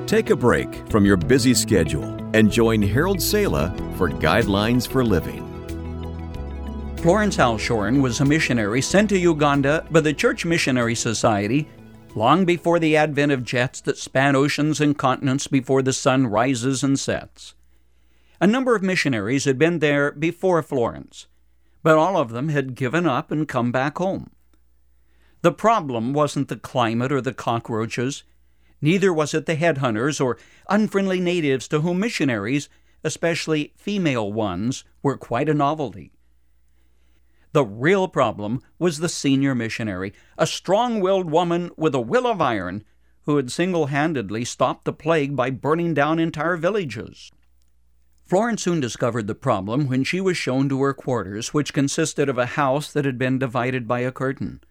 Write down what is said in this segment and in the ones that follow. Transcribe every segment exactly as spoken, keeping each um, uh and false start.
Take a break from your busy schedule and join Harold Sala for Guidelines for Living. Florence Halshorn was a missionary sent to Uganda by the Church Missionary Society long before the advent of jets that span oceans and continents before the sun rises and sets. A number of missionaries had been there before Florence, but all of them had given up and come back home. The problem wasn't the climate or the cockroaches, neither was it the headhunters or unfriendly natives to whom missionaries, especially female ones, were quite a novelty. The real problem was the senior missionary, a strong-willed woman with a will of iron who had single-handedly stopped the plague by burning down entire villages. Florence soon discovered the problem when she was shown to her quarters, which consisted of a house that had been divided by a curtain.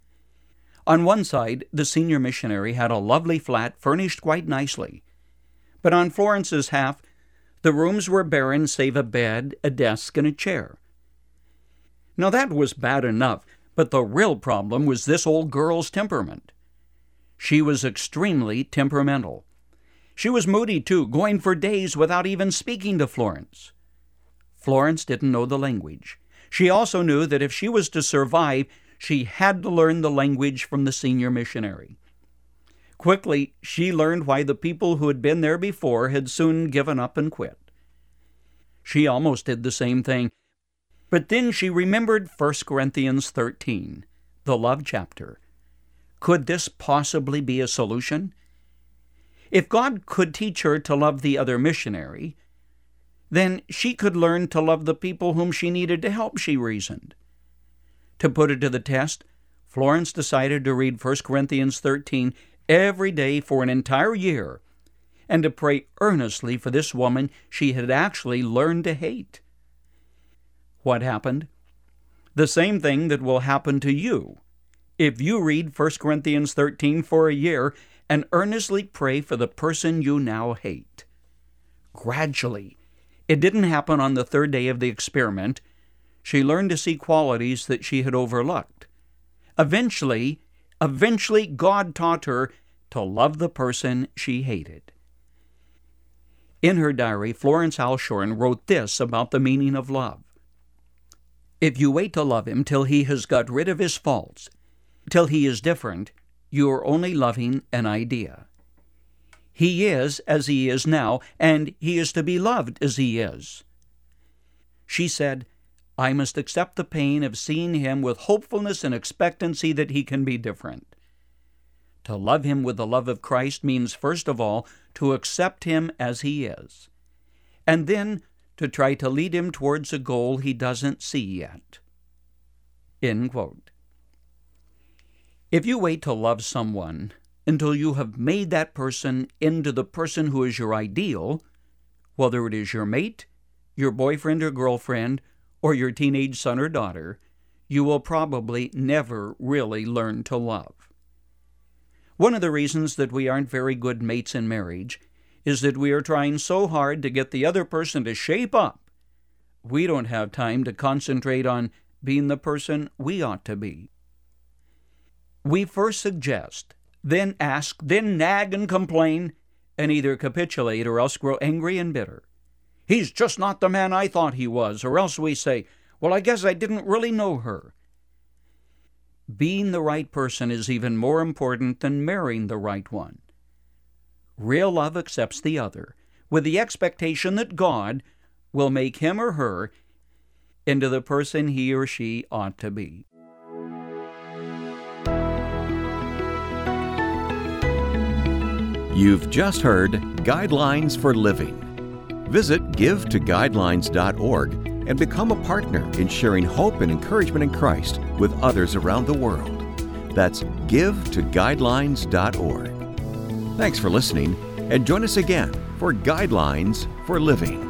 On one side, the senior missionary had a lovely flat furnished quite nicely, but on Florence's half, the rooms were barren save a bed, a desk, and a chair. Now that was bad enough, but the real problem was this old girl's temperament. She was extremely temperamental. She was moody, too, going for days without even speaking to Florence. Florence didn't know the language. She also knew that if she was to survive, she had to learn the language from the senior missionary. Quickly, she learned why the people who had been there before had soon given up and quit. She almost did the same thing. But then she remembered First Corinthians thirteen, the love chapter. Could this possibly be a solution? If God could teach her to love the other missionary, then she could learn to love the people whom she needed to help, she reasoned. To put it to the test, Florence decided to read First Corinthians thirteen every day for an entire year and to pray earnestly for this woman she had actually learned to hate. What happened? The same thing that will happen to you if you read First Corinthians thirteen for a year and earnestly pray for the person you now hate. Gradually, it didn't happen on the third day of the experiment. She learned to see qualities that she had overlooked. Eventually, eventually God taught her to love the person she hated. In her diary, Florence Halshorn wrote this about the meaning of love. If you wait to love him till he has got rid of his faults, till he is different, you are only loving an idea. He is as he is now, and he is to be loved as he is. She said, I must accept the pain of seeing him with hopefulness and expectancy that he can be different. To love him with the love of Christ means, first of all, to accept him as he is, and then to try to lead him towards a goal he doesn't see yet. End quote. If you wait to love someone until you have made that person into the person who is your ideal, whether it is your mate, your boyfriend or girlfriend, or your teenage son or daughter, you will probably never really learn to love. One of the reasons that we aren't very good mates in marriage is that we are trying so hard to get the other person to shape up, we don't have time to concentrate on being the person we ought to be. We first suggest, then ask, then nag and complain, and either capitulate or else grow angry and bitter. He's just not the man I thought he was, or else we say, well, I guess I didn't really know her. Being the right person is even more important than marrying the right one. Real love accepts the other, with the expectation that God will make him or her into the person he or she ought to be. You've just heard Guidelines for Living. Visit give to guidelines dot org and become a partner in sharing hope and encouragement in Christ with others around the world. That's give to guidelines dot org. Thanks for listening, and join us again for Guidelines for Living.